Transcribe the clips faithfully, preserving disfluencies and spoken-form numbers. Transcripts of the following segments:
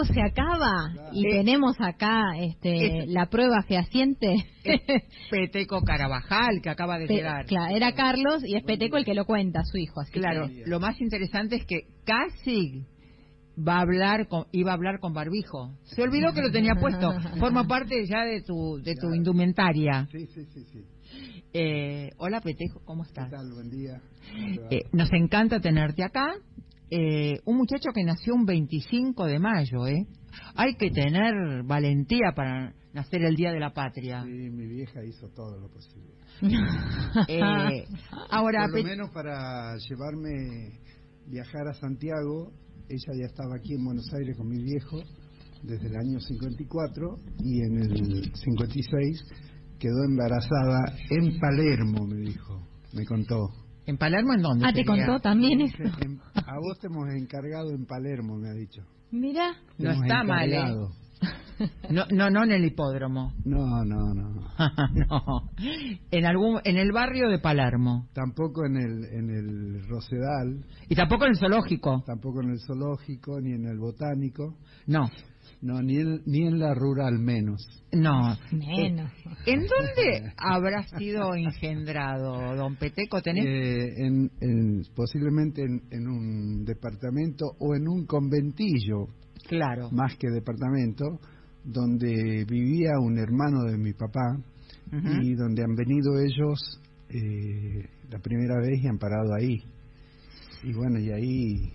se acaba Claro. y Eh, tenemos acá este, es- la prueba fehaciente. Es Peteco Carabajal, que acaba de Pe- llegar. claro, era Carlos y es Peteco el que lo cuenta, su hijo. Así Claro, que- lo más interesante es que casi va a hablar con, iba a hablar con barbijo. Se olvidó que lo tenía puesto. Forma parte ya de tu de tu Claro. indumentaria. Sí, sí, sí, sí. Eh, hola Peteco, ¿cómo ¿Qué estás? tal? Buen día. ¿Cómo te va? Eh, nos encanta tenerte acá. Eh, un muchacho que nació un veinticinco de mayo, ¿eh? Hay que tener valentía para nacer el Día de la Patria. Sí, mi vieja hizo todo lo posible. Eh, ahora, Por lo Pe- menos para llevarme, viajar a Santiago. Ella ya estaba aquí en Buenos Aires con mi viejo desde el año cincuenta y cuatro y en el cincuenta y seis quedó embarazada en Palermo, me dijo, me contó. ¿en Palermo en dónde? Ah, ¿te sería? contó también eso? Dice, "En- a vos te hemos encargado en Palermo", me ha dicho. Mira. Te No hemos está mal, ¿eh? encargado. No, no, no en el hipódromo. No, no, no. No. En algún, en el barrio de Palermo. Tampoco en el, en el Rosedal, Y tampoco en el zoológico. tampoco en el zoológico, ni en el botánico, No, no, ni en, ni en la rural menos. no. Menos. Eh, ¿En dónde habrá sido engendrado, don Peteco? ¿Tenés? Eh, en, en- posiblemente en, en un departamento o en un conventillo, Claro. más que departamento, donde vivía un hermano de mi papá Ujú. y donde han venido ellos eh, la primera vez y han parado ahí. Y bueno, y ahí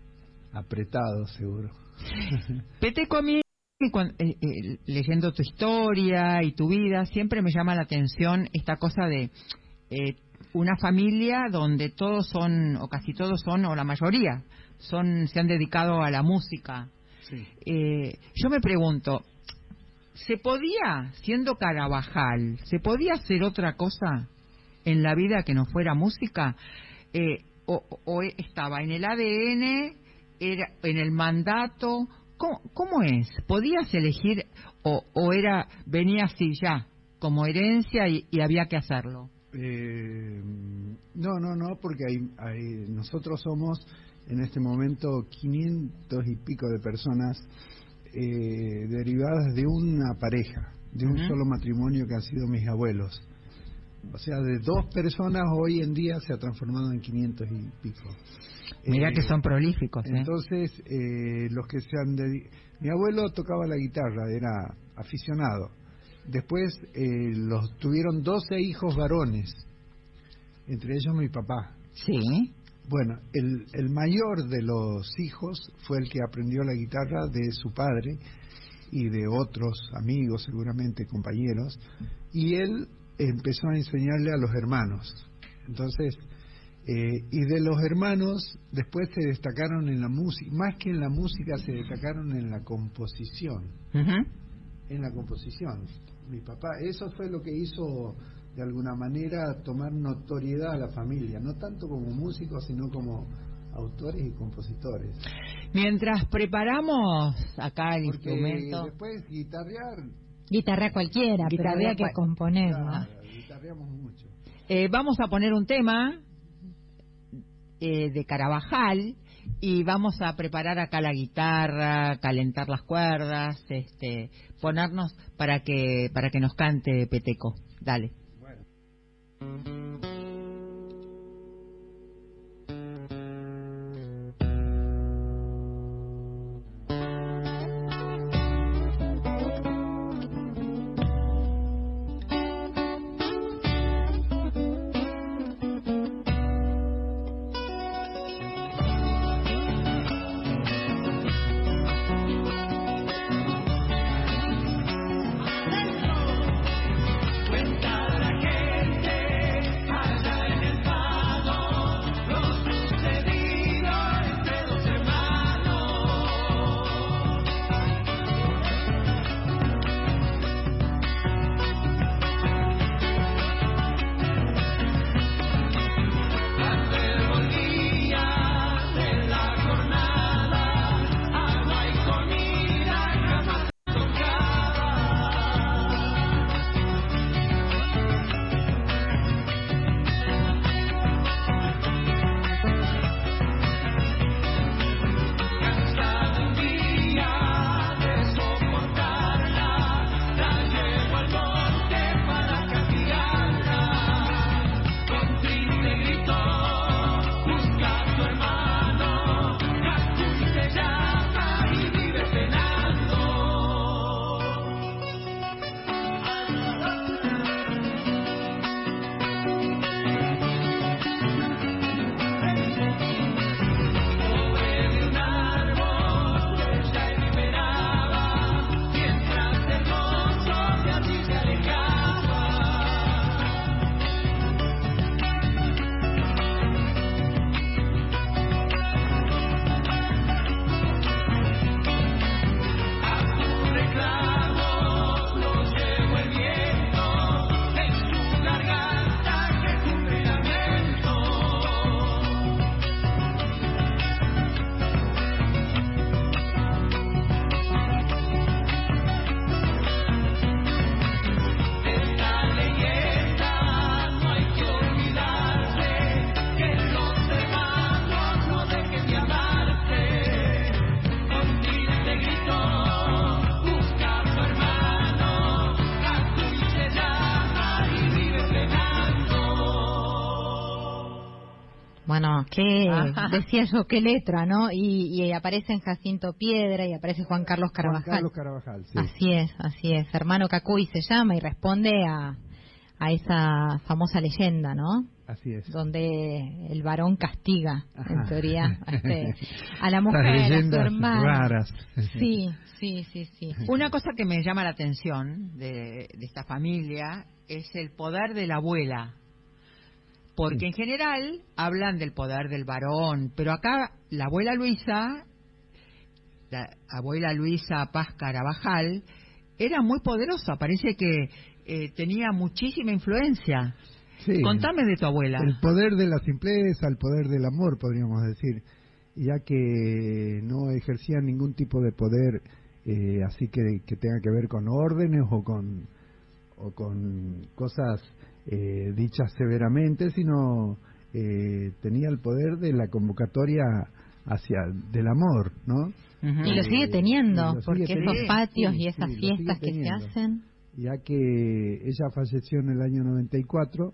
apretado seguro. Peteco, a mí, cuan- eh, eh, leyendo tu historia y tu vida, siempre me llama la atención esta cosa de eh, una familia donde todos son, o casi todos son, o la mayoría, son se han dedicado a la música. Sí. Eh, yo me pregunto, ¿se podía, siendo Carabajal, se podía hacer otra cosa en la vida que no fuera música? Eh, o, o estaba en el A D N, era en el mandato? ¿Cómo, cómo es? ¿Podías elegir o, o era venía así ya, como herencia y, y había que hacerlo? Eh, no, no, no, porque hay, hay, nosotros somos en este momento quinientos y pico de personas eh, derivadas de una pareja, de un Ujú. solo matrimonio que han sido mis abuelos. O sea, de dos personas hoy en día se ha transformado en quinientos y pico. Mira Eh, que son prolíficos, ¿eh? Entonces, eh, los que se han dedi- mi abuelo tocaba la guitarra, era aficionado. Después eh, los tuvieron doce hijos varones, entre ellos mi papá. Sí. Bueno, el, el mayor de los hijos fue el que aprendió la guitarra de su padre y de otros amigos, seguramente compañeros, y él empezó a enseñarle a los hermanos. Entonces, eh, y de los hermanos después se destacaron en la música, más que en la música se destacaron en la composición, Ujú. en la composición. Mi papá, eso fue lo que hizo de alguna manera tomar notoriedad a la familia, no tanto como músicos, sino como autores y compositores. Mientras preparamos acá el Porque instrumento, después guitarrear, Guitarra cualquiera, pero Guitarrea había que cual- componer, ¿no? claro, guitarreamos mucho. eh, vamos a poner un tema eh, de Carabajal y vamos a preparar acá la guitarra, calentar las cuerdas, este, ponernos para que para que nos cante Peteco. Dale. Bueno. Cuenta la gente bueno, qué, Ajá. decía yo, qué letra, ¿no? Y, y aparecen Jacinto Piedra y aparece Juan Carlos Carabajal. Juan Carlos Carabajal, sí. Así es, así es. Hermano Cacuy se llama y responde a, a esa famosa leyenda, ¿no? Así es. Donde el varón castiga, Ajá. en teoría, a, este, a la Esas mujer, a su leyendas hermana. raras. Sí, sí, sí, sí. Una cosa que me llama la atención de, de esta familia es el poder de la abuela. Porque Sí. en general hablan del poder del varón, pero acá la abuela Luisa, la abuela Luisa Paz Carabajal, era muy poderosa, parece que eh, tenía muchísima influencia. Sí. Contame de tu abuela. El poder de la simpleza, el poder del amor, podríamos decir, ya que no ejercían ningún tipo de poder eh, así que, que tenga que ver con órdenes o con, o con cosas eh, dichas severamente, sino eh, tenía el poder de la convocatoria hacia del amor, ¿no? Ujú. Y lo sigue teniendo, y lo sigue porque teniendo. esos patios Sí, y esas sí, lo sigue fiestas que se teniendo. hacen... Ya que ella falleció en el año noventa y cuatro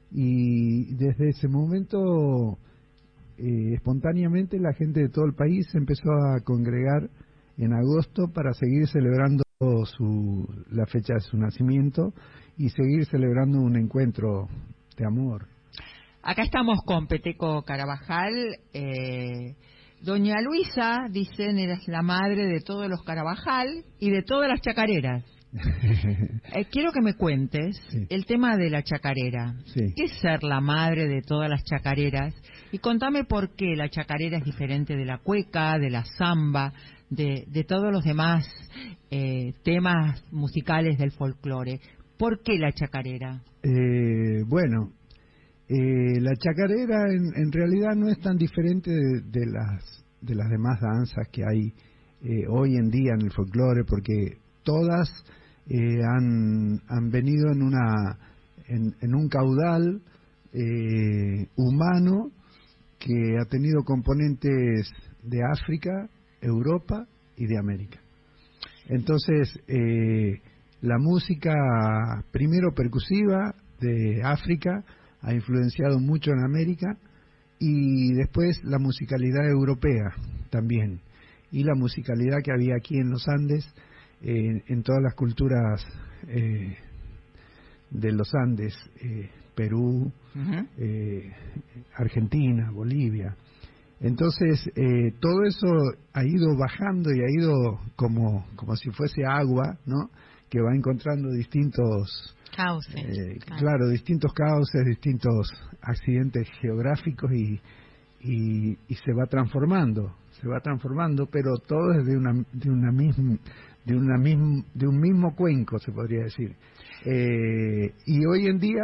y desde ese momento eh, espontáneamente la gente de todo el país se empezó a congregar en agosto para seguir celebrando su, la fecha de su nacimiento y seguir celebrando un encuentro de amor. Acá estamos con Peteco Carabajal. Eh, Doña Luisa, dicen, eras la madre de todos los Carabajal y de todas las chacareras. Eh, quiero que me cuentes Sí. el tema de la chacarera. Sí. ¿Qué es ser la madre de todas las chacareras? Y contame por qué la chacarera es diferente de la cueca, de la samba, de, de todos los demás eh, temas musicales del folclore. ¿Por qué la chacarera? Eh, bueno, eh, la chacarera en, en realidad no es tan diferente de, de las de las demás danzas que hay eh, hoy en día en el folclore, porque todas eh, han, han venido en una en, en un caudal eh, humano que ha tenido componentes de África, Europa y de América. Entonces, eh, la música primero percusiva de África ha influenciado mucho en América y después la musicalidad europea también y la musicalidad que había aquí en los Andes, eh, en todas las culturas eh, de los Andes, eh, Perú, Uh-huh. eh, Argentina, Bolivia. Entonces, eh, todo eso ha ido bajando y ha ido como, como si fuese agua, ¿no? Que va encontrando distintos Cauces. eh, claro. claro, distintos cauces, distintos accidentes geográficos y, y, y se va transformando, se va transformando, pero todo es de una de una misma de una misma de un mismo cuenco, se podría decir. Eh, y hoy en día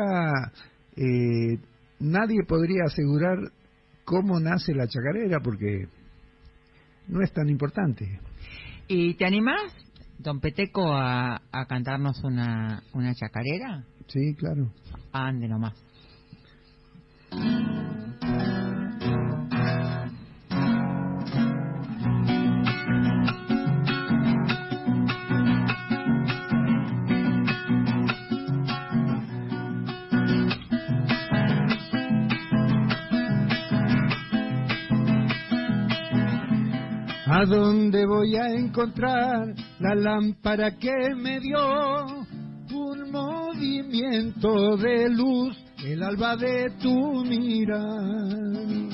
eh, nadie podría asegurar cómo nace la chacarera porque no es tan importante. ¿Y te animás, don Peteco, a, a cantarnos una, una chacarera? Sí, claro. Ande nomás. ¿A dónde voy a encontrar la lámpara que me dio un movimiento de luz, el alba de tu mirar?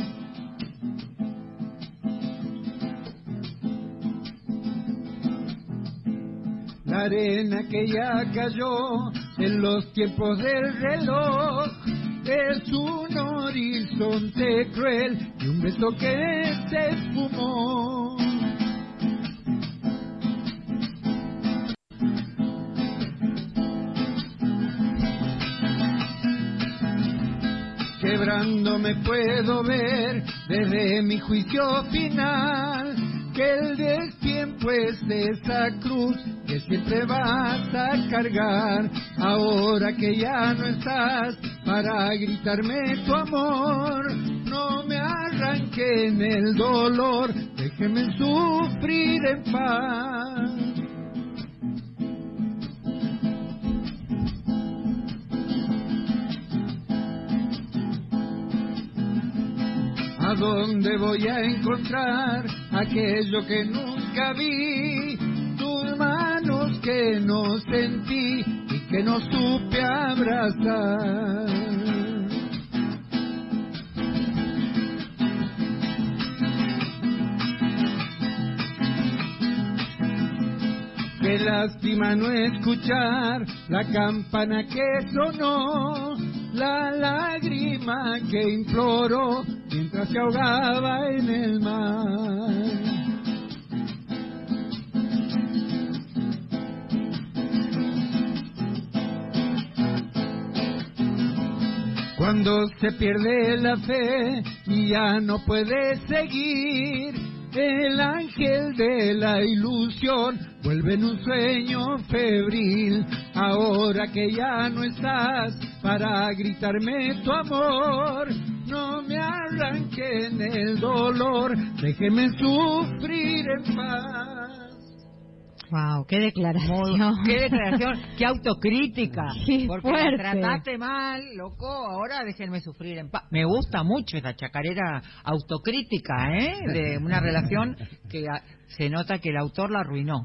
La arena que ya cayó en los tiempos del reloj es un horizonte cruel y un beso que se esfumó. Quebrándome puedo ver desde mi juicio final que el destiempo es esa cruz que siempre vas a cargar. Ahora que ya no estás para gritarme tu amor, no me arranquen el dolor, déjeme sufrir en paz. ¿A dónde voy a encontrar aquello que nunca vi? Tus manos que no sentí y que no supe abrazar. Qué lástima no escuchar la campana que sonó, la lágrima que imploró mientras se ahogaba en el mar. Cuando se pierde la fe y ya no puede seguir, el ángel de la ilusión vuelve en un sueño febril. Ahora que ya no estás para gritarme tu amor, no me arranquen el dolor, déjeme sufrir en paz. Wow, qué declaración. Qué declaración, qué autocrítica. Qué porque fuerte. me trataste mal, loco, ahora déjenme sufrir en paz. Me gusta mucho esa chacarera autocrítica, ¿eh? De una relación que a, se nota que el autor la arruinó.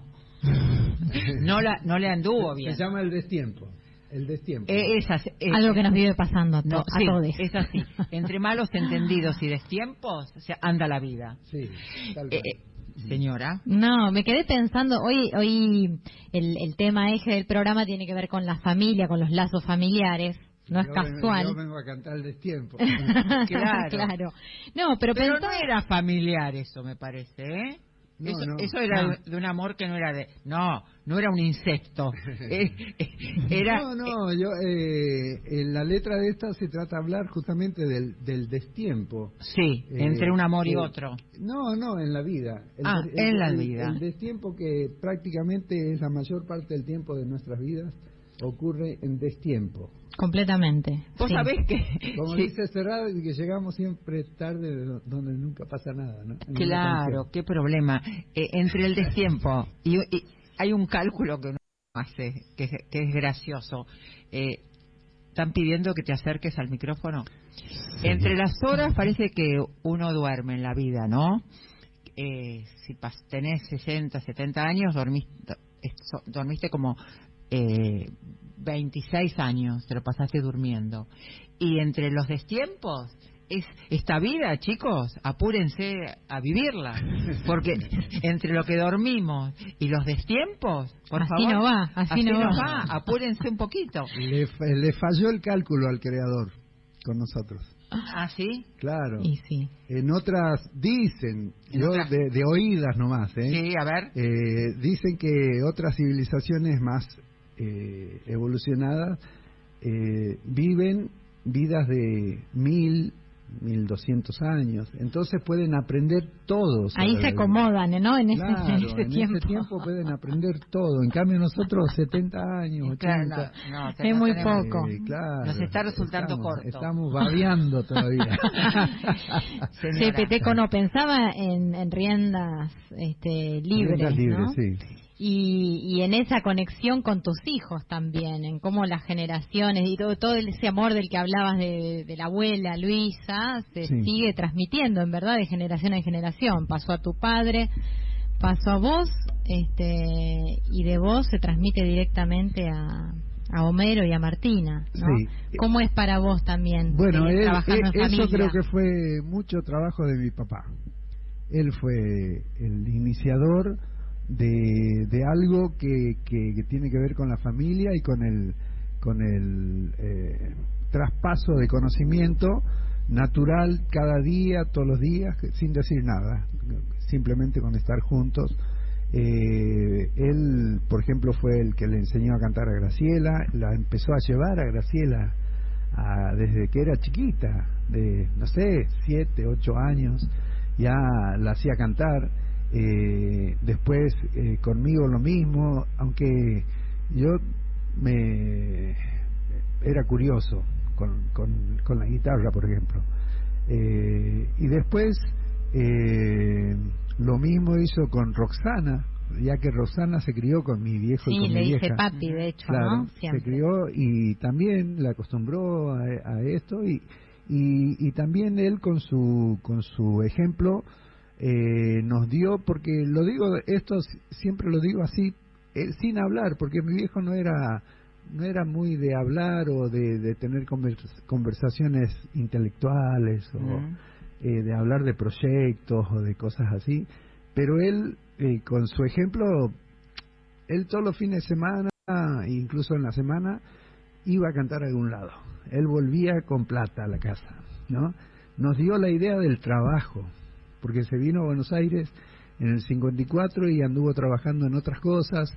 No la no le anduvo bien. Se llama El Destiempo. El Destiempo. Eh, es así, eh, Algo que nos vive pasando a, to no, a sí, todos. es así. Entre malos entendidos y destiempos, o sea, anda la vida. Sí, tal Eh, eh, señora. No, me quedé pensando, hoy hoy el, el tema eje del programa tiene que ver con la familia, con los lazos familiares, no es yo casual. Vengo, yo vengo a cantar El Destiempo. Claro. Claro. No, pero, Pero pensaba- no era familiar eso, me parece, ¿eh? No, eso, no. eso era No. de, de un amor que no era de... No, no era un insecto. Eh, eh, era... No, no, yo, eh, en la letra de esta se trata de hablar justamente del, del destiempo. Sí, Eh, entre un amor y eh, otro. No, no, en la vida. El, Ah, el- en la el- vida. El destiempo que prácticamente es la mayor parte del tiempo de nuestras vidas ocurre en destiempo. completamente. Vos sí. sabés que... Como sí, dice Serrat, que llegamos siempre tarde de do- donde nunca pasa nada, ¿no? En una claro, canción. qué problema. Eh, entre el destiempo y, y hay un cálculo que uno hace, que, es- que es gracioso. Eh, ¿Están pidiendo que te acerques al micrófono? Entre las horas parece que uno duerme en la vida, ¿no? Eh, si pas- tenés sesenta, setenta años, dormiste, eso- dormiste como eh, veintiséis años, te lo pasaste durmiendo. Y entre los destiempos, es esta vida, chicos, apúrense a vivirla. Porque entre lo que dormimos y los destiempos, por Así favor, no va, así no nos va. va, apúrense un poquito. Le, fa- le falló el cálculo al creador con nosotros. ¿Ah, sí? Claro. Y sí. En otras dicen, En yo otras- de, de oídas nomás, ¿eh? Sí, a ver. Eh, dicen que otras civilizaciones más eh, evolucionadas eh, viven vidas de mil, mil doscientos años, entonces pueden aprender todo. sobre Ahí la se vida. acomodan, ¿no? En ese, Claro, en ese en tiempo. ese tiempo pueden aprender todo. En cambio nosotros setenta años, Claro, ochenta. no, no, Es tenemos- muy tenemos- poco. Eh, claro, Nos está resultando estamos, corto. Estamos babeando todavía. Señora. Sí, Peteco, no pensaba en, en riendas este, libres, Riendas libres, ¿no? sí. Y, y en esa conexión con tus hijos también, en cómo las generaciones y todo, todo ese amor del que hablabas de, de la abuela Luisa se Sí. sigue transmitiendo, en verdad, de generación en generación. Pasó a tu padre, pasó a vos, este, y de vos se transmite directamente a, a Homero y a Martina, ¿no? Sí. ¿Cómo es para vos también Bueno, eh, él- trabajando él- en eso familia? creo que fue mucho trabajo de mi papá. Él fue el iniciador de, de algo que, que, que tiene que ver con la familia y con el con el eh, traspaso de conocimiento natural cada día, todos los días, que- sin decir nada, simplemente con estar juntos. Eh, él, por ejemplo, fue el que le enseñó a cantar a Graciela, la empezó a llevar a Graciela a- desde que era chiquita, de, no sé, siete, ocho años, ya la hacía cantar. Eh, después eh, conmigo lo mismo, aunque yo me era curioso con, con, con la guitarra, por ejemplo. Eh, y después eh, lo mismo hizo con Roxana, ya que Roxana se crió con mi viejo y Sí, con le mi dice vieja. papi, de hecho, Claro, ¿no? se Siempre. crió y también la acostumbró a, a esto y, y, y también él con su con su ejemplo eh, nos dio, porque lo digo, esto siempre lo digo así, eh, sin hablar, porque mi viejo no era no era muy de hablar o de, de tener conversaciones intelectuales o uh-huh. eh, de hablar de proyectos o de cosas así, pero él eh, con su ejemplo, él todos los fines de semana, incluso en la semana, iba a cantar a algún lado. Él volvía con plata a la casa, ¿no? Nos dio la idea del trabajo, porque se vino a Buenos Aires en el cincuenta y cuatro y anduvo trabajando en otras cosas,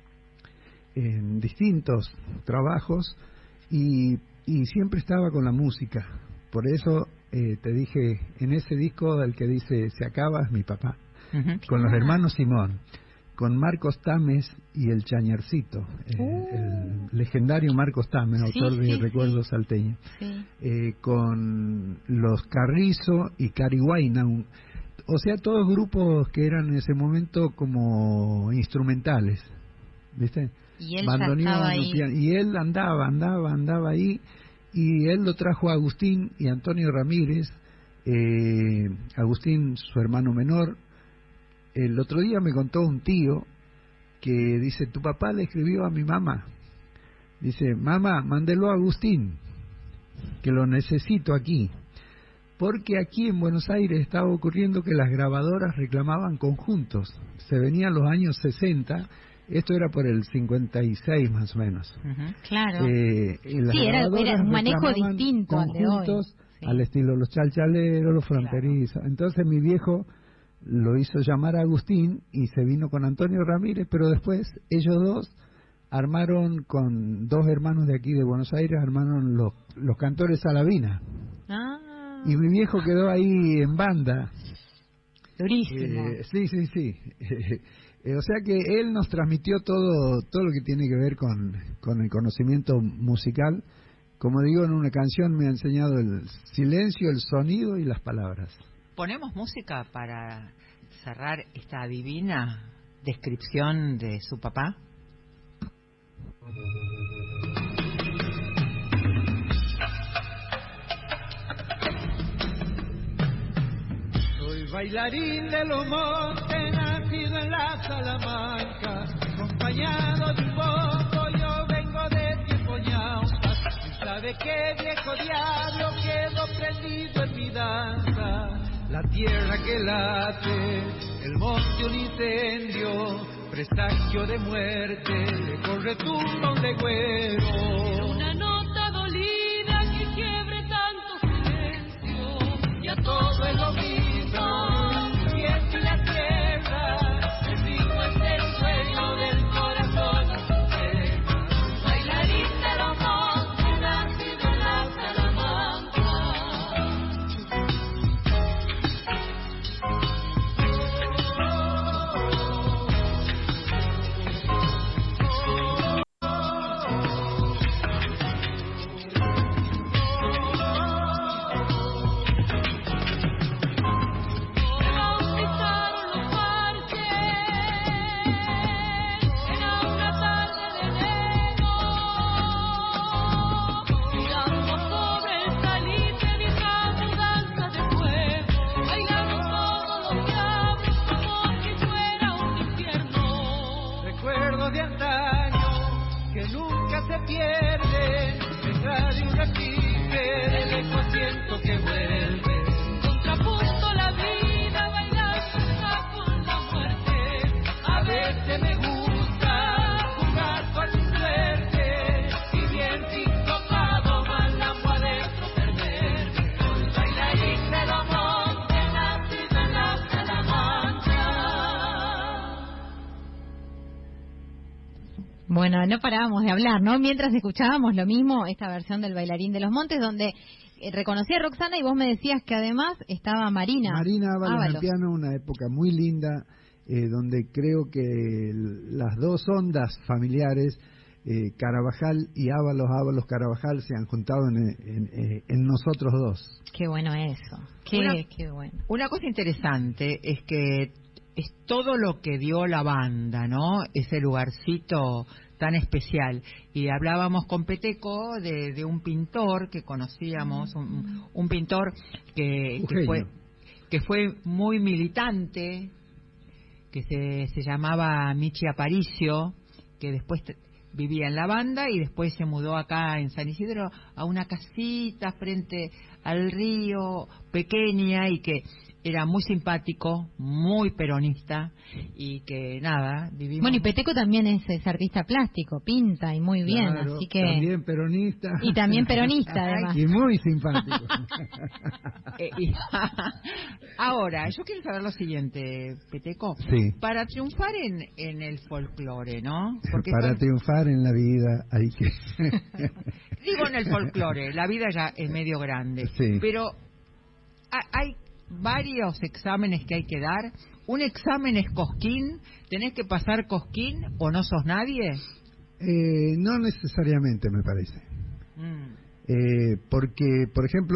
en distintos trabajos, y, y siempre estaba con la música. Por eso eh, te dije, en ese disco el que dice Se acaba es mi papá, uh-huh. con los hermanos Simón, con Marcos Tames y el Chañarcito, eh, uh. el legendario Marcos Tames, sí, autor de sí, Recuerdos sí. Salteños, sí. eh, con los Carrizo y Cari Huayna, o sea, todos grupos que eran en ese momento como instrumentales, ¿viste? Y él ya estaba ahí. Y él andaba, andaba, andaba ahí, y él lo trajo a Agustín y Antonio Ramírez, eh, Agustín, su hermano menor. El otro día me contó un tío que dice, tu papá le escribió a mi mamá, dice, mamá, mándelo a Agustín, que lo necesito aquí, porque aquí en Buenos Aires estaba ocurriendo que las grabadoras reclamaban conjuntos, se venían los años sesenta, esto era por el cincuenta y seis más o menos. Uh-huh, claro. Eh, sí, era, era un manejo distinto al de hoy. Sí. Al estilo los chalchaleros, los fronterizos. Claro. Entonces mi viejo lo hizo llamar a Agustín y se vino con Antonio Ramírez, pero después ellos dos armaron, con dos hermanos de aquí de Buenos Aires, armaron los, los Cantores Salavina. Ah. Y mi viejo quedó ahí en banda. Durísimo. Eh, sí, sí, sí. Eh, o sea que él nos transmitió todo todo lo que tiene que ver con, con el conocimiento musical. Como digo, en una canción me ha enseñado el silencio, el sonido y las palabras. ¿Ponemos música para cerrar esta divina descripción de su papá? Soy bailarín de los montes, nacido en la Salamanca, acompañado de un poco, yo vengo de tiempo ñaupa. Y sabe qué viejo diablo quedó prendido en mi danza. La tierra que late, el monte un incendio, presagio de muerte, le corre tumba un legüero. Una nota dolida que quiebre tanto silencio, y a todo es lo mismo, el viento y la tierra, el ritmo es el sueño del corazón y su pena. Bailarín de los montes, nacido en la Salamanca. Bueno, no parábamos de hablar, ¿no? Mientras escuchábamos lo mismo, esta versión del Bailarín de los Montes, donde eh, reconocí a Roxana y vos me decías que además estaba Marina. Marina Ábalos en el piano, una época muy linda, eh, donde creo que el, las dos ondas familiares, eh, Carabajal y Ábalos, Ábalos Carabajal, se han juntado en, en, en nosotros dos. Qué bueno eso, qué, una, qué bueno. Una cosa interesante es que es todo lo que dio la banda, ¿no? Ese lugarcito tan especial. Y hablábamos con Peteco de, de un pintor que conocíamos, un, un pintor que, que fue que fue muy militante, que se, se llamaba Michi Aparicio, que después te, vivía en la banda y después se mudó acá en San Isidro a una casita frente al río, pequeña, y que era muy simpático, muy peronista, y que nada, vivimos... Bueno, y Peteco también es, es artista plástico, pinta y muy bien, Claro, así que... también peronista. Y también peronista, además. Y muy simpático. Eh, y- Ahora, yo quiero saber lo siguiente, Peteco. Sí. Para triunfar en, en el folclore, ¿no? Porque Para son- triunfar en la vida hay que... digo en el folclore, la vida ya es medio grande, Sí. pero ha- hay varios exámenes que hay que dar. Un examen es Cosquín, tenés que pasar Cosquín o no sos nadie. Eh, no necesariamente, me parece. Mm. Eh, porque, por ejemplo,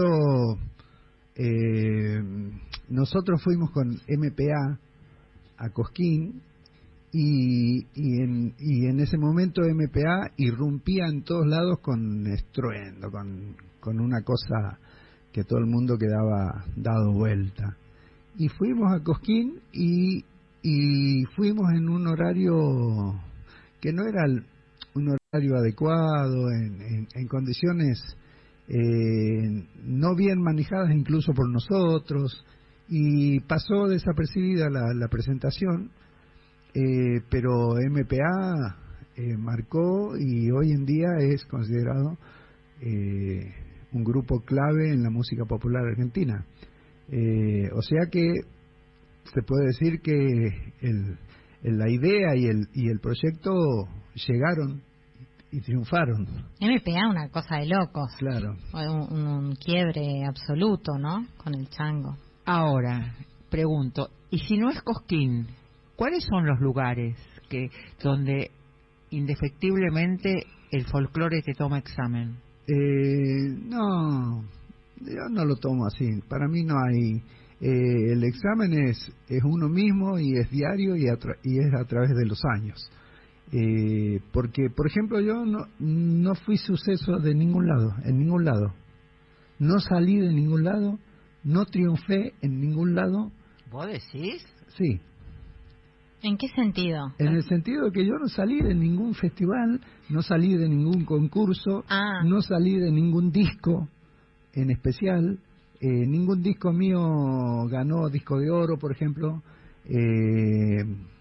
eh, nosotros fuimos con M P A a Cosquín y, y, en, y en ese momento M P A irrumpía en todos lados con estruendo, con, con una cosa que todo el mundo quedaba dado vuelta. Y fuimos a Cosquín y, y fuimos en un horario que no era el- un horario adecuado, en, en, en condiciones eh, no bien manejadas incluso por nosotros, y pasó desapercibida la, la presentación, eh, pero M P A eh, marcó y hoy en día es considerado eh, un grupo clave en la música popular argentina. Eh, o sea que se puede decir que el, el- la idea y el, y el proyecto llegaron y triunfaron. M P A, una cosa de locos. Claro. Un, un- un quiebre absoluto, ¿no? Con el chango. Ahora, pregunto, ¿y si no es Cosquín, cuáles son los lugares que donde indefectiblemente el folclore te toma examen? Eh, no, yo no lo tomo así. Para mí no hay. Eh, el examen es, es uno mismo y es diario y, a tra- y es a través de los años. Eh, porque, por ejemplo, yo no, no fui suceso de ningún lado, en ningún lado. No salí de ningún lado, no triunfé en ningún lado. ¿Vos decís? Sí, ¿En qué sentido? en el sentido de que yo no salí de ningún festival, no salí de ningún concurso, Ah. no salí de ningún disco en especial. Eh, ningún disco mío ganó disco de oro, por ejemplo. Eh,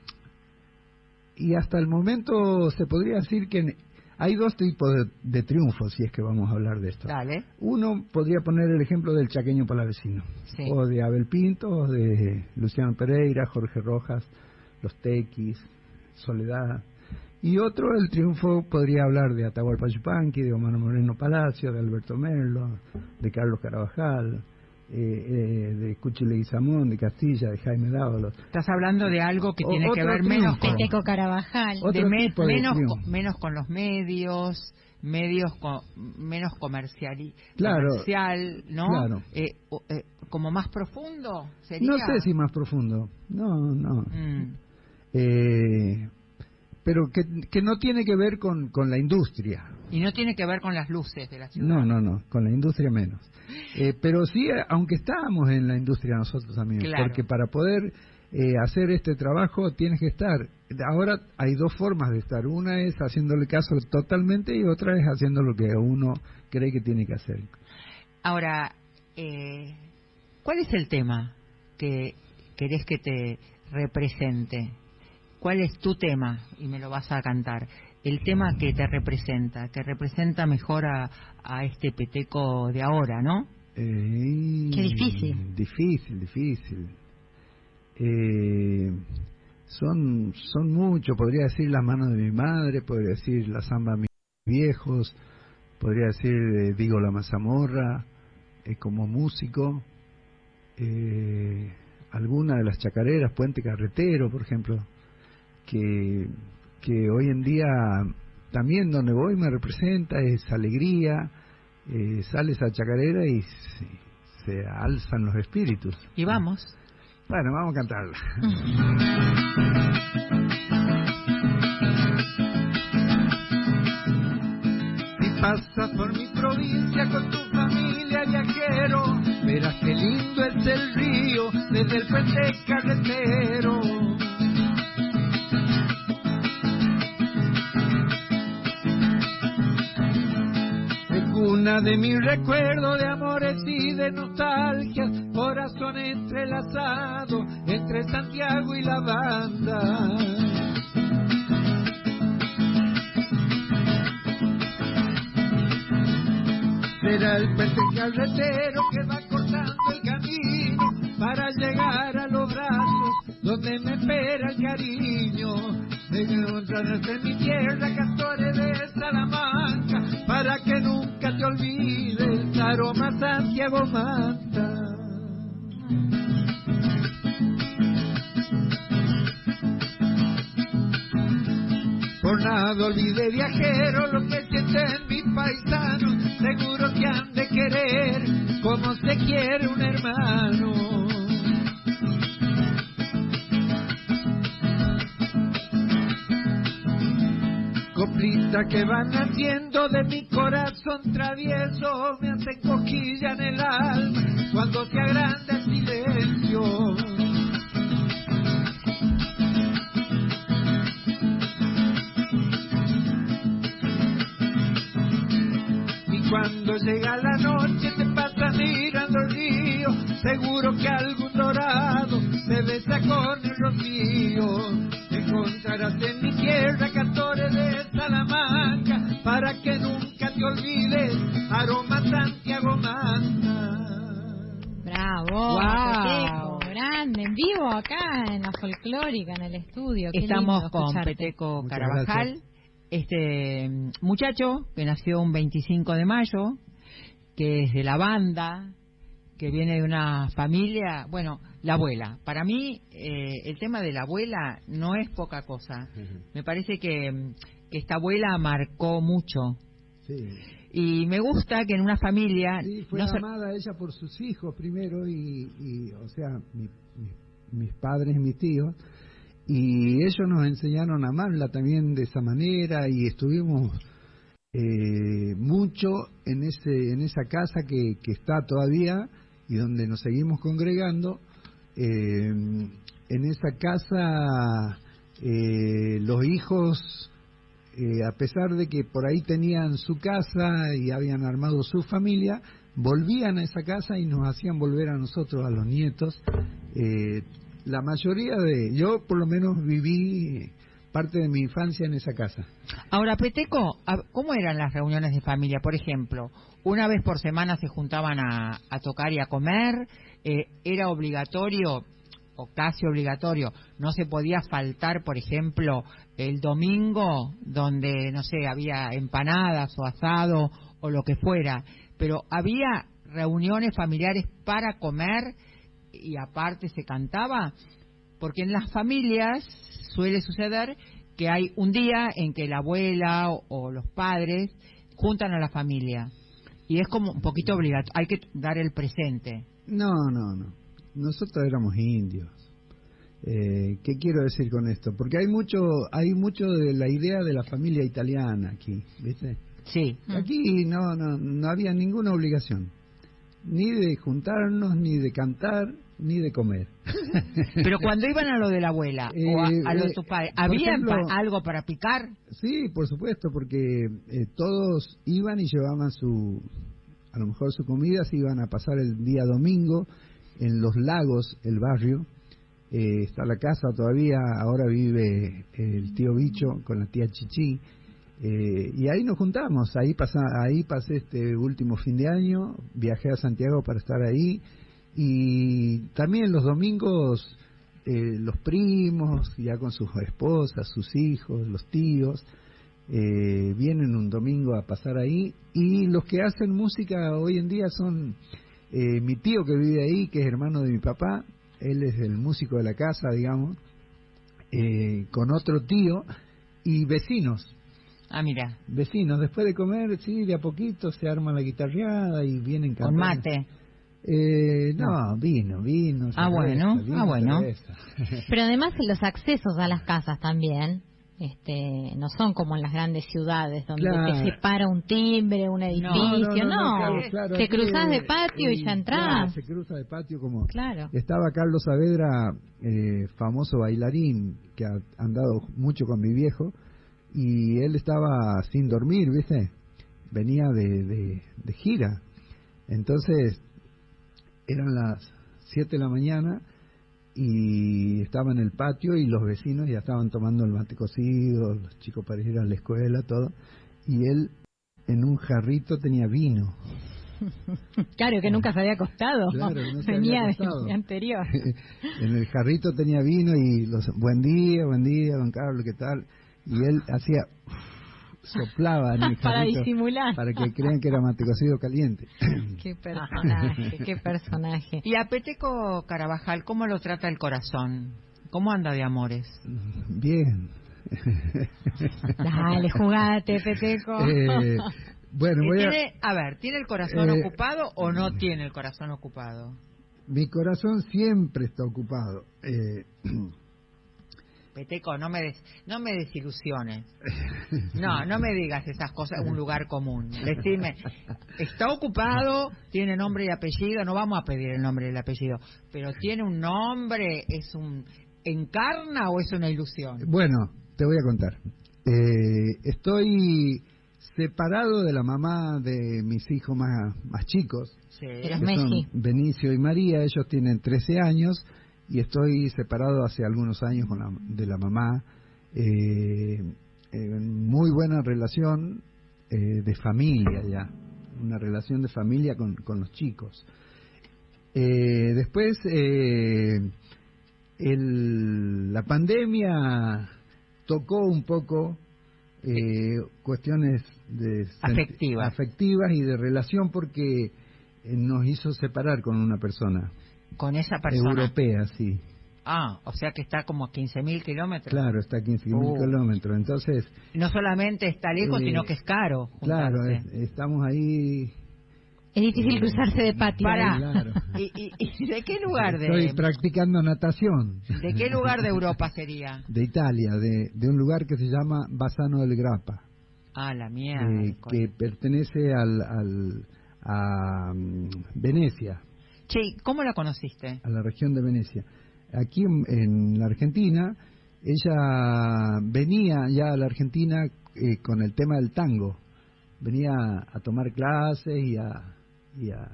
y hasta el momento se podría decir que en- hay dos tipos de, de triunfos, si es que vamos a hablar de esto. Dale. Uno podría poner el ejemplo del Chaqueño Palavecino, Sí. o de Abel Pinto, o de Luciano Pereira, Jorge Rojas, Los Tequis, Soledad. Y otro, el triunfo, podría hablar de Atahualpa Yupanqui, de Omar Moreno Palacio, de Alberto Merlo, de Carlos Carabajal, eh, eh, de Cuchi Leguizamón, de Castilla, de Jaime Dávalos. Estás hablando de algo que O- tiene que otro ver menos triunfo. con, Peteco Carabajal. Otro de me- tipo de menos, triunfo. con, menos con los medios, medios con, menos comercial, Claro. comercial, ¿no? Claro. Eh, o- eh, como más profundo sería. No sé si más profundo. No, no. Mm. Eh, pero que, que no tiene que ver con, con la industria. Y no tiene que ver con las luces de la ciudad. No, no, no, con la industria menos. Eh, pero sí, eh, aunque estábamos en la industria nosotros también, Claro. porque para poder eh, hacer este trabajo tienes que estar. Ahora hay dos formas de estar. Una es haciéndole caso totalmente y otra es haciendo lo que uno cree que tiene que hacer. Ahora, eh, ¿cuál es el tema que querés que te represente? ¿Cuál es tu tema? Y me lo vas a cantar. El tema que te representa, que representa mejor a, a este Peteco de ahora, ¿no? Eh, Qué difícil. Difícil, difícil. Eh, son son muchos, podría decir Las manos de mi madre, podría decir La samba de mis viejos, podría decir eh, Digo la mazamorra, eh, como músico, eh, alguna de las chacareras, Puente Carretero, por ejemplo, que, que hoy en día también donde voy me representa, es alegría, eh, sale esa chacarera y se, se alzan los espíritus. Y vamos. Bueno, vamos a cantarla. pasas por mi provincia con tu familia, viajero, verás qué lindo es el río desde el puente carretero. Una de mis recuerdos de amores y de nostalgias, corazón entrelazado entre Santiago y la banda. Será el puente carretero que va cortando el camino para llegar a los brazos donde me espera el cariño. De encontrarse en mi tierra, cantores de Salamanca, para que nunca te olvides, aroma Santiago Manta. Por nada olvide, viajero, lo que sienten mis paisanos, seguro que han de querer como se quiere un hermano. Coplita que van haciendo de mi corazón travieso, me hacen cosquilla en el alma cuando se agranda el silencio. Y cuando llega la noche te pasas mirando el río, seguro que algún dorado se besa con el rocío. Encontrarás en mi tierra cantores de Salamanca, para que nunca te olvides, aroma Santiago Manta. Bravo, Wow. Peteco, grande, en vivo acá en la folclórica, en el estudio. Qué Estamos lindo con escucharte. Peteco Muchas Carabajal, gracias. este mm, muchacho que nació un veinticinco de mayo, que es de la banda, que viene de una familia, bueno, la abuela. Para mí, eh, el tema de la abuela no es poca cosa. Me parece que, que esta abuela marcó mucho. Sí. Y me gusta que en una familia... Sí, fue no se- amada ella por sus hijos primero, y, y o sea, mi- mi- mis padres y mis tíos, y ellos nos enseñaron a amarla también de esa manera, y estuvimos eh, mucho en ese en esa casa que, que está todavía y donde nos seguimos congregando. Eh, en esa casa eh, los hijos, eh, a pesar de que por ahí tenían su casa y habían armado su familia, volvían a esa casa y nos hacían volver a nosotros, a los nietos. Eh, la mayoría de... Yo por lo menos viví parte de mi infancia en esa casa. Ahora, Peteco, a- ¿cómo eran las reuniones de familia? Por ejemplo, una vez por semana se juntaban a, a tocar y a comer, eh, era obligatorio, o casi obligatorio, no se podía faltar, por ejemplo, el domingo, donde, no sé, había empanadas o asado o lo que fuera, pero había reuniones familiares para comer y aparte se cantaba, porque en las familias suele suceder que hay un día en que la abuela o, o los padres juntan a la familia y es como un poquito obligatorio, hay que dar el presente. No, no, no. Nosotros éramos indios. Eh, ¿Qué quiero decir con esto? Porque hay mucho, hay mucho de la idea de la familia italiana aquí, ¿viste? Sí. Aquí no, no, no había ninguna obligación, ni de juntarnos, ni de cantar, ni de comer. Pero cuando iban a lo de la abuela o a, a lo de Eh, tus padres, por ¿había ejemplo, pa- algo para picar? Sí, por supuesto, porque eh, todos iban y llevaban su, a lo mejor su comida, se iban a pasar el día domingo en Los Lagos, el barrio. Eh, está la casa todavía, ahora vive el tío Bicho con la tía Chichi. Eh, y ahí nos juntamos, ahí, pasa, ahí pasé este último fin de año, viajé a Santiago para estar ahí. Y también los domingos eh, los primos, ya con sus esposas, sus hijos, los tíos, eh, vienen un domingo a pasar ahí. Y los que hacen música hoy en día son eh, mi tío que vive ahí, que es hermano de mi papá, él es el músico de la casa, digamos, eh, con otro tío y vecinos. Ah, mira, Vecinos, después de comer, sí, de a poquito se arma la guitarreada y vienen con cantando. mate. Eh, no, vino, vino. Ah, cerveza, bueno, vino, ah, bueno. cerveza. Pero además los accesos a las casas también Este, no son como en las grandes ciudades donde Claro. te separa un timbre, un edificio, no, claro, claro, te aquí, cruzás de patio y ya claro, entrás. se cruza de patio como... Claro. Estaba Carlos Saavedra, eh, famoso bailarín, que ha andado mucho con mi viejo, y él estaba sin dormir, ¿viste? Venía de, de, de gira. Entonces, eran las siete de la mañana y estaba en el patio y los vecinos ya estaban tomando el mate cocido, los chicos para ir a la escuela, todo. Y él en un jarrito tenía vino. Claro, que nunca se había acostado. Claro, no se Venía había del acostado. día anterior. En el jarrito tenía vino y los buen día, buen día, don Carlos, ¿qué tal? Y él hacía, soplaba en el jarrito Para disimular. para que crean que era mate cocido caliente. Qué personaje, qué personaje. Y a Peteco Carabajal, ¿cómo lo trata el corazón? ¿Cómo anda de amores? Bien. Dale, jugate, Peteco. Eh, bueno, Eh, voy a... ¿Tiene, a ver, ¿tiene el corazón Eh, ocupado o no tiene el corazón ocupado? Mi corazón siempre está ocupado. Eh, Peteco, no me des, no me desilusiones. No, no me digas esas cosas, un lugar común. Decime, está ocupado, tiene nombre y apellido, no vamos a pedir el nombre y el apellido, pero tiene un nombre, es un encarna o es una ilusión. bueno, te voy a contar. Eh, estoy separado de la mamá de mis hijos más, más chicos. Sí. De los que son Messi. Benicio y María. Ellos tienen trece años y estoy separado hace algunos años con la, de la mamá. Eh, eh, muy buena relación eh, de familia ya, una relación de familia con, con los chicos. Eh, después, eh, el, la pandemia tocó un poco eh, cuestiones de Afectivas. afectivas y de relación porque eh, nos hizo separar con una persona Con esa persona. europea, sí. Ah, o sea que está como a quince mil kilómetros. Claro, está a quince mil Uh. kilómetros. Entonces, No solamente está lejos, Eh, sino que es caro. claro, juntarse. es- estamos ahí. Es difícil cruzarse de patio. Pará. Claro. ¿Y, y, y de qué lugar Estoy de, practicando natación. de qué lugar de Europa sería? De Italia, de, de un lugar que se llama Bassano del Grappa, Ah, la mierda. eh, que pertenece al, al a mm, Venecia, Che, ¿cómo la conociste? a la región de Venecia. Aquí en, en la Argentina, ella venía ya a la Argentina eh, con el tema del tango. Venía a tomar clases y a... Y a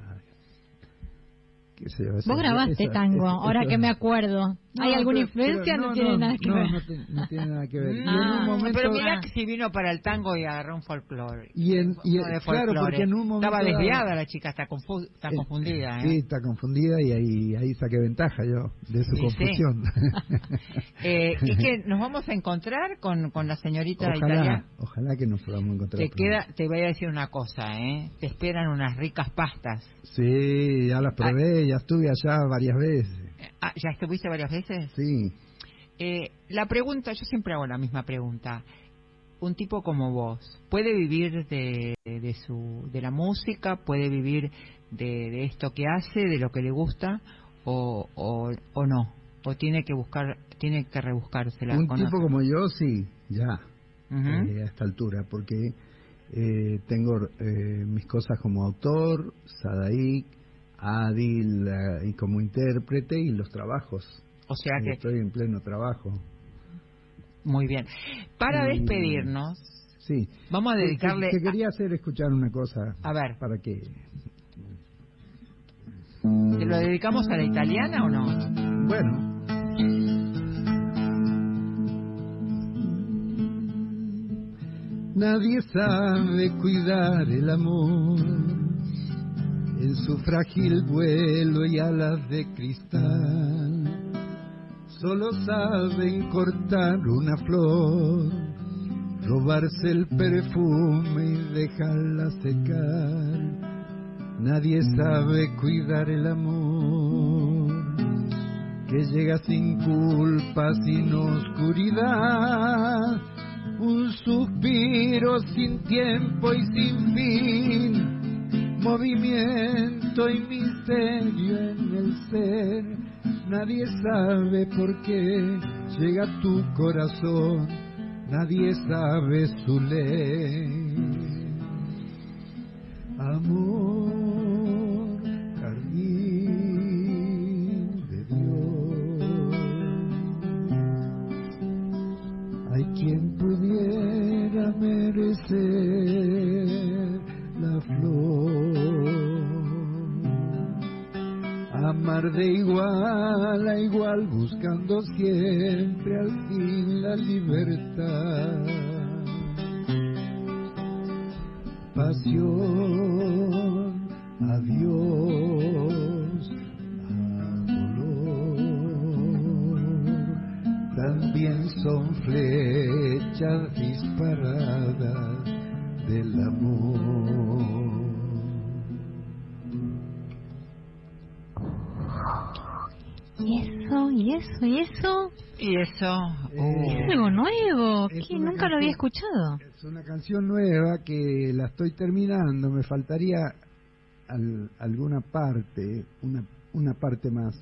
qué sé yo, esa- Vos grabaste esa- tango, esa- ahora esa- que me acuerdo. ¿Hay No, alguna pero- influencia? pero No, tiene nada que no, ver. No, te- no tiene nada que ver. Y en Ah, un momento, Pero mirá Ah. que si vino para el tango y agarró un folclore. Y en- y en- No de claro, folclore. porque en un momento Estaba dado- desviada la chica, está, confu- está Eh, confundida. Sí, ¿eh? está confundida y ahí, ahí saqué ventaja yo de su Sí, sí. confusión. Eh, y que nos vamos a encontrar con, con la señorita ojalá, italiana. ojalá que nos podamos encontrar. Te pronto. queda, te voy a decir una cosa, ¿eh? Te esperan unas ricas pastas. Sí, ya las probé, ya estuve allá varias veces. Ah, ¿ya estuviste varias veces? Sí. Eh, la pregunta, yo siempre hago la misma pregunta. Un tipo como vos, ¿puede vivir de, de su de la música? ¿Puede vivir de, de esto que hace, de lo que le gusta? ¿O, o, o no? ¿O tiene que buscar, tiene que rebuscársela? Un con tipo otro? como yo, sí, ya, Ujú. eh, a esta altura, porque eh, tengo eh, mis cosas como autor, Sadaik, Adil, eh, y como intérprete y los trabajos. O sea Eh, que, Estoy en pleno trabajo. muy bien. Para Y- despedirnos, Sí. vamos a Te- dedicarle... Te, te quería hacer escuchar una cosa. A ver. Para que... ¿Se lo dedicamos a la italiana o no? Bueno. Nadie sabe cuidar el amor en su frágil vuelo y alas de cristal. Solo saben cortar una flor, robarse el perfume y dejarla secar. Nadie sabe cuidar el amor que llega sin culpa, sin oscuridad. Un suspiro sin tiempo y sin fin, movimiento y misterio en el ser. Nadie sabe por qué llega a tu corazón nadie sabe su ley. Amor, jardín de Dios. Hay quien pudiera merecer la flor, amar de igual a igual, buscando siempre al fin la libertad. Pasión a Dios, a dolor, también son flechas disparadas del amor. Y eso, y eso, y eso. Y eso. Eh, Es algo nuevo, es que una nunca lo había canción- escuchado. Es una canción nueva que la estoy terminando, me faltaría al- alguna parte, una, una parte más.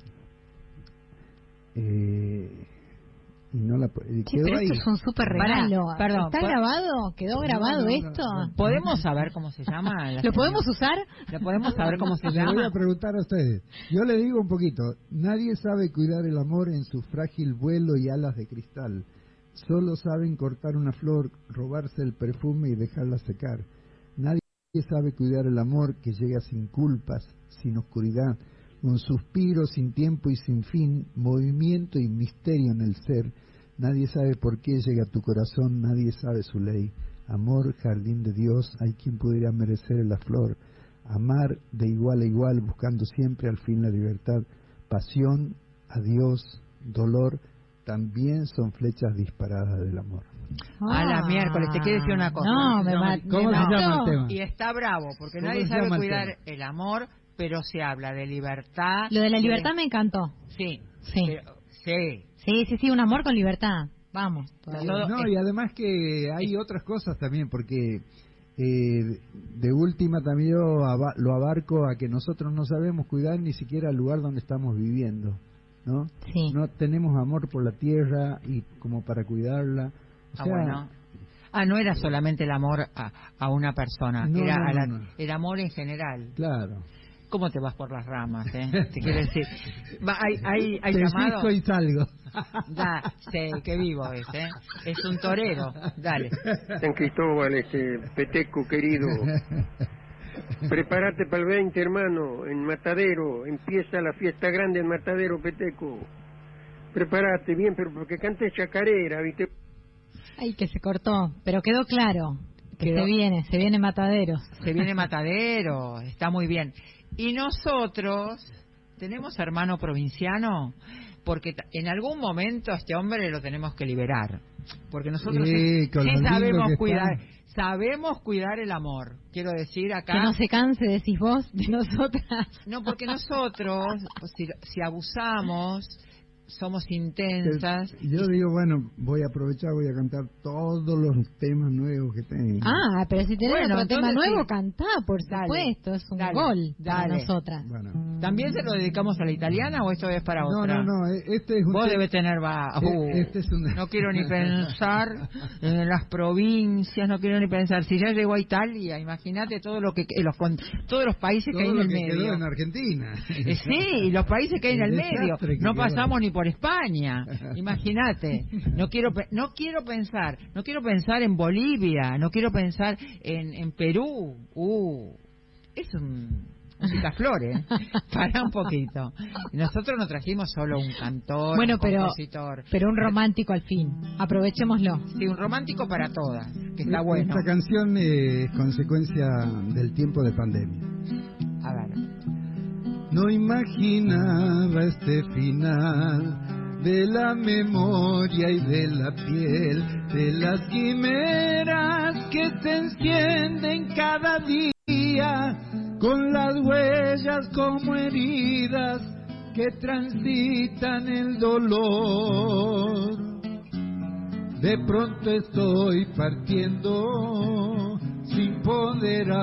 Eh, y no la pu- eh, Sí, quedó pero ahí. esto es un súper Pará, regalo. perdón, ¿Está po- grabado? ¿Quedó No, grabado no, no, esto? no. ¿Podemos saber cómo se llama? la ¿Lo podemos señora? usar? ¿Lo podemos saber cómo se Le voy llama? a preguntar a ustedes. Yo le digo un poquito. Nadie sabe cuidar el amor en su frágil vuelo y alas de cristal. Solo saben cortar una flor, robarse el perfume y dejarla secar. Nadie sabe cuidar el amor que llega sin culpas, sin oscuridad, un suspiro sin tiempo y sin fin, movimiento y misterio en el ser. Nadie sabe por qué llega a tu corazón, nadie sabe su ley. Amor, jardín de Dios, hay quien pudiera merecer la flor. Amar de igual a igual, buscando siempre al fin la libertad. Pasión, adiós, dolor, también son flechas disparadas del amor. A la miércoles, te quiero decir una cosa. No, me, ma- ¿Cómo me se mató. llama el tema? Y está bravo, porque ¿Cómo nadie se sabe llama el cuidar tema? el amor, pero se habla de libertad. Lo de la de- libertad me encantó. Sí. Sí. Pero- sí. Sí, sí, sí, un amor con libertad. Vamos. Todo- No, eh, y además que hay otras cosas también, porque eh, de última también yo aba- lo abarco a que nosotros no sabemos cuidar ni siquiera el lugar donde estamos viviendo, ¿no? Sí. No tenemos amor por la tierra y como para cuidarla. O Ah, sea, bueno. Ah, no era solamente el amor a, a una persona, No, era no, a la- no, no. el amor en general. Claro. ¿Cómo te vas por las ramas, eh? Te quiero decir. Va, hay hay, hay Te llamado. fijo y salgo. Da, sí, qué vivo es, ¿eh? Es un torero. Dale. San Cristóbal, este, Peteco querido, prepárate para el veinte, hermano, en Matadero, empieza la fiesta grande en Matadero, Peteco. Prepárate bien, pero porque cantes chacarera, ¿viste? Ay, que se cortó, pero quedó claro que Quedó- se viene, se viene Mataderos. Se viene Matadero, está muy bien. Y nosotros, ¿tenemos hermano provinciano? Porque ta- en algún momento a este hombre lo tenemos que liberar. Porque nosotros Sí, sí, con sí lo lindo sabemos que cuidar, está. sabemos cuidar el amor. Quiero decir acá... Que no se canse, decís vos, de nosotras. No, porque nosotros, si, si abusamos, somos intensas. Yo digo, bueno, voy a aprovechar, voy a cantar todos los temas nuevos que tengo. Ah, pero si tenés Bueno, otro tema entonces nuevo, sí. cantá, por Dale, supuesto, es un dale, gol para dale. nosotras. Bueno. ¿También se lo dedicamos a la italiana o esto es para No, otra? no, no, eh, este es un Vos tema- debes tener... Va... Eh, Uh, este es un- No quiero ni pensar en las provincias, no quiero ni pensar. Si ya llegó a Italia, imagínate todo lo que eh, los, con- todos los países que hay todo en lo el que quedó medio. en Argentina. Eh, sí, y los países que hay en el El medio. desastre que No quedó. pasamos ni por España. Imagínate. No quiero pe- no quiero pensar, no quiero pensar en Bolivia, no quiero pensar en, en Perú. Uh, es un música flores. Para un poquito. Nosotros no trajimos solo un cantor, Bueno, un pero, compositor. pero un romántico al fin. Aprovechémoslo. Sí, un romántico para todas, que está bueno. Esta canción es consecuencia del tiempo de pandemia. A ver. No imaginaba este final de la memoria y de la piel, de las quimeras que se encienden cada día, con las huellas como heridas que transitan el dolor. De pronto estoy partiendo sin poder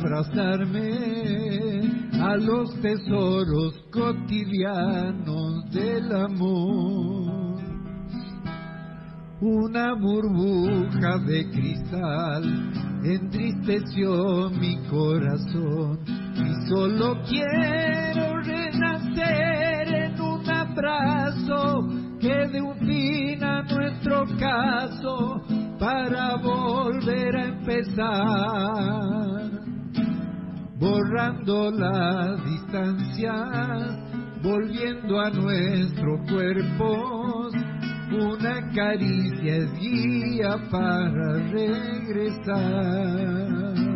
abrazarme a los tesoros cotidianos del amor. una burbuja de cristal entristeció mi corazón y solo quiero renacer en un abrazo que dé un fin a nuestro caso para volver a empezar, borrando las distancias, volviendo a nuestros cuerpos. Una caricia es guía para regresar.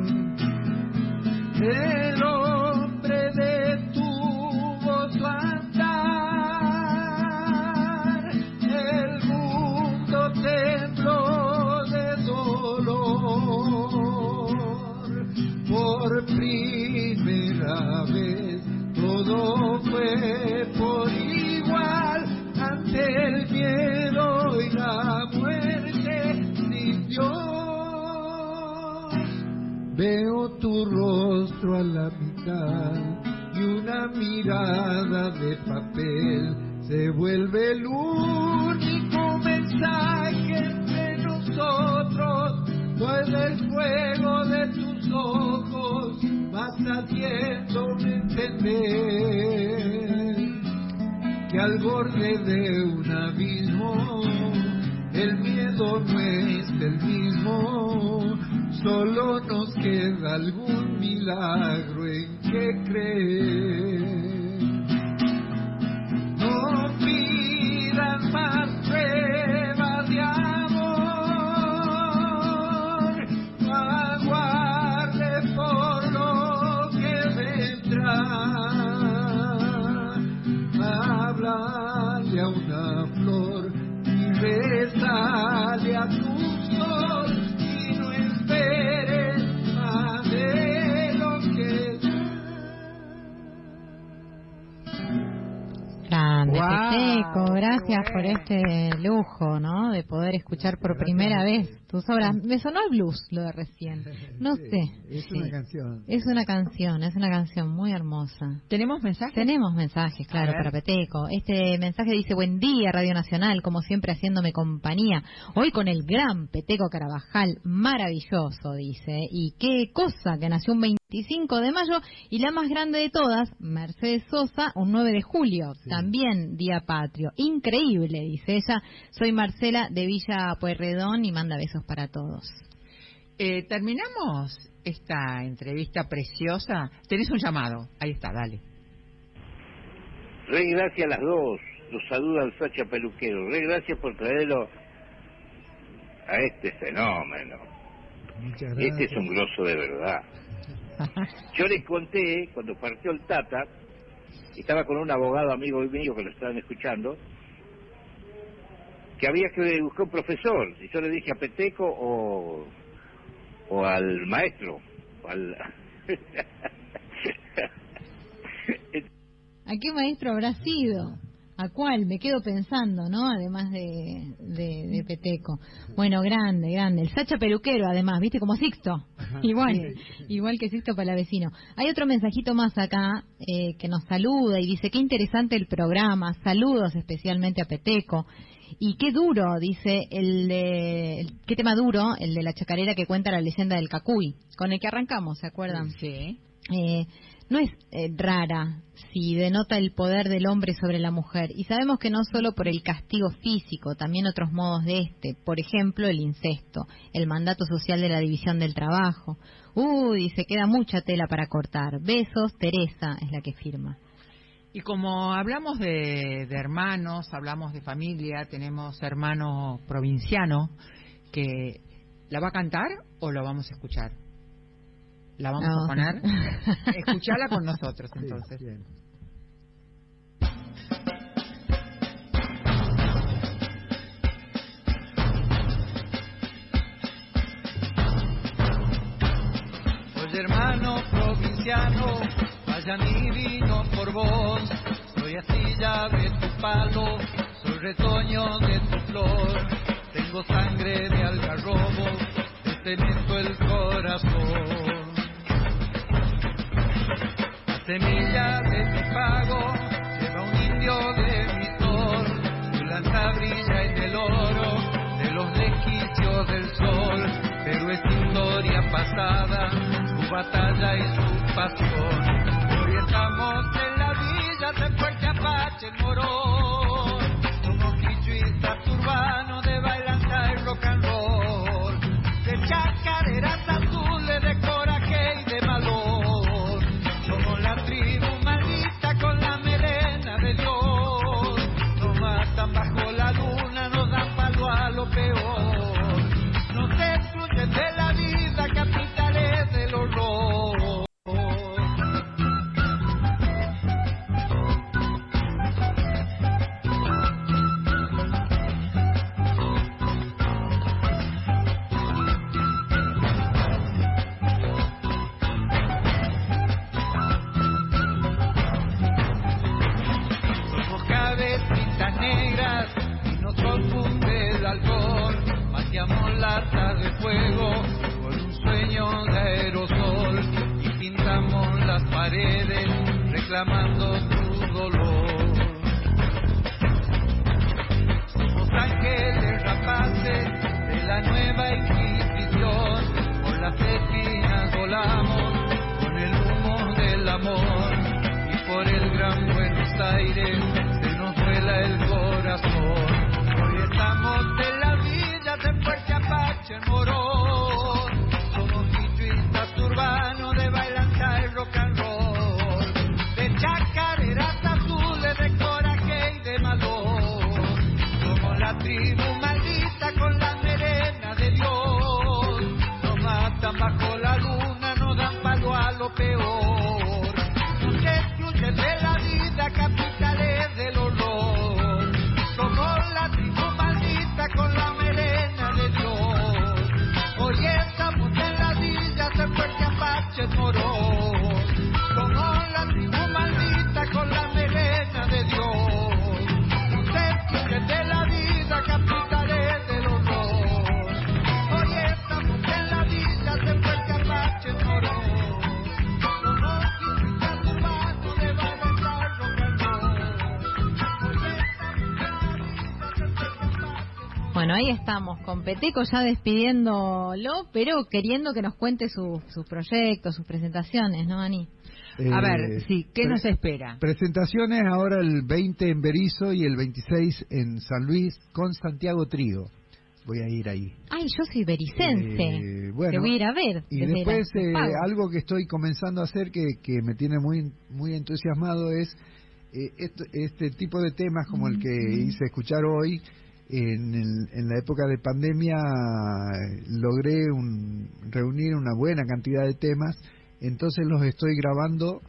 El hombre detuvo su andar, el mundo tembló de dolor. Por primera vez todo fue por igual ante el miedo y la muerte sin Dios. Veo tu rostro a la mitad y una mirada de papel se vuelve el único mensaje entre nosotros, pues el fuego de tus ojos vas haciéndome entender que al borde de un abismo el miedo no es el mismo, solo nos queda algún milagro en que creer. No pidas más pruebas de amor, no aguardes por lo que vendrá. Háblale a una flor y rezale a tu sol y no esperes más de lo que Grande, Wow, Peteco, gracias qué por bueno. este lujo, ¿no? De poder escuchar por primera vez tus obras. Me sonó el blues lo de recién. No Sí, sé. Es Sí. una canción. Es una canción, es una canción muy hermosa. ¿Tenemos mensajes? Tenemos mensajes, claro, A ver. para Peteco. Este mensaje dice: buen día, Radio Nacional, como siempre haciéndome compañía. Hoy con el gran Peteco Carabajal, maravilloso, dice. Y qué cosa, que nació un veinticinco de mayo, y la más grande de todas, Mercedes Sosa, un nueve de julio, Sí. también Día Patrio. Increíble, dice ella. Soy Marcela de Villa Pueyrredón y manda besos para todos. Eh, terminamos esta entrevista preciosa. Tenés un llamado. Ahí está, dale. Rey, gracias a las dos. Los saluda el Sacha Peluquero. Rey, gracias por traerlo a este fenómeno. Muchas gracias. Este es un grosso de verdad. Yo les conté, cuando partió el Tata, estaba con un abogado amigo mío que lo estaban escuchando, que había que buscar un profesor. Y yo le dije a Peteco o, o al maestro. O al... ¿A qué maestro habrá sido? ¿A cuál? Me quedo pensando, ¿no? Además de, de, de Peteco. Bueno, grande, grande. El Sacha Peluquero, además, ¿viste? Como Sixto. Igual, igual que Sixto Palavecino. Hay otro mensajito más acá eh, que nos saluda y dice: qué interesante el programa. Saludos especialmente a Peteco. Y qué duro, dice, el de, el- qué tema duro, el de la chacarera que cuenta la leyenda del Cacuy, con el que arrancamos, ¿se acuerdan? Sí. Eh, no es eh, rara si denota el poder del hombre sobre la mujer, y sabemos que no solo por el castigo físico, también otros modos de este, por ejemplo el incesto, el mandato social de la división del trabajo. Uy, se queda mucha tela para cortar. Besos, Teresa es la que firma. Y como hablamos de, de hermanos, hablamos de familia, tenemos hermano provinciano que ¿la va a cantar o lo vamos a escuchar? ¿La vamos No. a poner? Escuchala con nosotros Sí, entonces. bien. Oye, hermano provinciano, vaya mi vino por vos. Soy astilla de tu palo, soy retoño de tu flor. Tengo sangre de algarrobo, te cemento el corazón. La semilla de mi pago lleva un indio de mi sol. Tu lanza brilla en el oro del del sol, pero es historia pasada, su batalla y su pasión. Hoy estamos en la villa de Fuerte Apache, el Morón, somos quichuistas urbanos de bailanza y rock and roll, de chacareras azules, de coraje y de valor. Somos la tribu maldita con la melena de Dios, nos matan bajo la luna, nos dan palo a lo peor, nos destruyen de la vida, capitales del horror. Somos cabecitas negras y nos confunde el alcohol, pateamos latas de fuego con un sueño de aerosol y pintamos las paredes reclamando tu dolor. Somos ángeles rapaces de la nueva Inquisición, por las espinas volamos con el humo del amor y por el gran Buenos Aires se nos vuela el corazón. Hoy estamos en la villa de Fuerte Apache, el Morón, somos quichuistas urbanos de bailanza y rock and roll, de chacareras azules, de coraje y de valor. Somos la tribu maldita con la melena de Dios, nos matan bajo la luna, nos dan palo a lo peor, nos destruyen de la vida, capitales del horror. Somos la tribu maldita con la melena de Dios, hoy estamos en la villa de Fuerte Apache, el Morón. Somos la tribu maldita con la melena de Dios, nos destruyen de la vida, capitales del horror. Hoy estamos en la villa de Fuerte Apache, el Morón. Somos quichuistas urbanos de bailanza y rock and roll. Hoy estamos en la villa de Fuerte Apache. Bueno, ahí estamos, con Peteco ya despidiéndolo, pero queriendo que nos cuente su- sus proyectos, sus presentaciones, ¿no, Ani? A Eh, ver, sí, ¿qué pre- nos espera? Presentaciones ahora el veinte en Berizo y el veintiséis en San Luis con Santiago Trío. Voy a ir ahí. Ay, yo soy bericense. Eh, bueno, Te voy a ir a ver. Y desde después la- eh, pago. algo que estoy comenzando a hacer que, que me tiene muy muy entusiasmado es eh, esto- este tipo de temas como el que hice escuchar hoy. En, el- en la época de pandemia eh, logré un- reunir una buena cantidad de temas, entonces los estoy grabando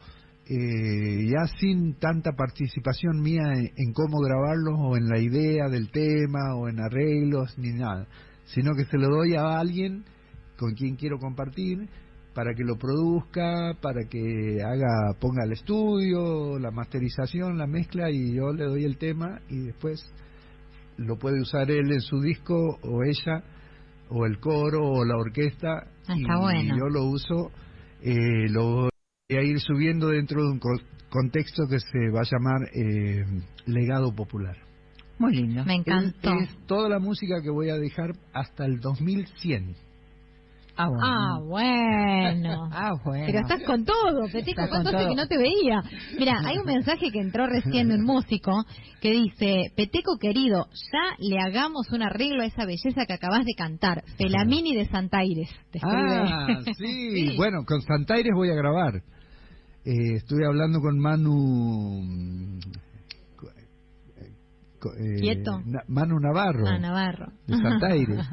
eh, ya sin tanta participación mía en, en cómo grabarlos o en la idea del tema o en arreglos ni nada, sino que se lo doy a alguien con quien quiero compartir para que lo produzca, para que haga, ponga el estudio, la masterización, la mezcla, y yo le doy el tema y después lo puede usar él en su disco o ella o el coro o la orquesta. Ah, y está bueno. yo lo uso, eh, lo voy a ir subiendo dentro de un co- contexto que se va a llamar eh, legado popular. Muy lindo. Me encantó. Es, es toda la música que voy a dejar hasta el dos mil cien. Ah, bueno. Ah, bueno. Ah, bueno. Pero estás con todo, Peteco, Estás con ¿cuánto hace todo. que no te veía? Mira, hay un mensaje que entró recién de un músico que dice: Peteco querido, ya le hagamos un arreglo a esa belleza que acabas de cantar, Felamini de Santaires. Te escribe. Ah, sí. Bueno, con Santaires voy a grabar. Eh, estuve hablando con Manu... mm, co- eh, co- eh, ¿Quieto? Na- Manu Navarro, Ah, Navarro. de Santaires.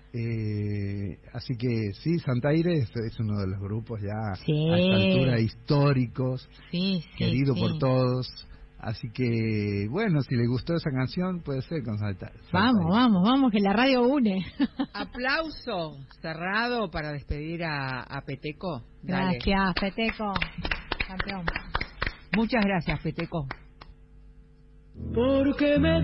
Eh, así que sí, Santaires es uno de los grupos ya Sí. a esta altura históricos, Sí, sí, querido sí. por todos. Así que, bueno, si le gustó esa canción, puede ser con Santa- Santaires. Vamos, vamos, vamos, que la radio une. Aplauso cerrado para despedir a, a Peteco. Dale. Gracias, Peteco. Campeón. Muchas gracias, Peteco. Porque me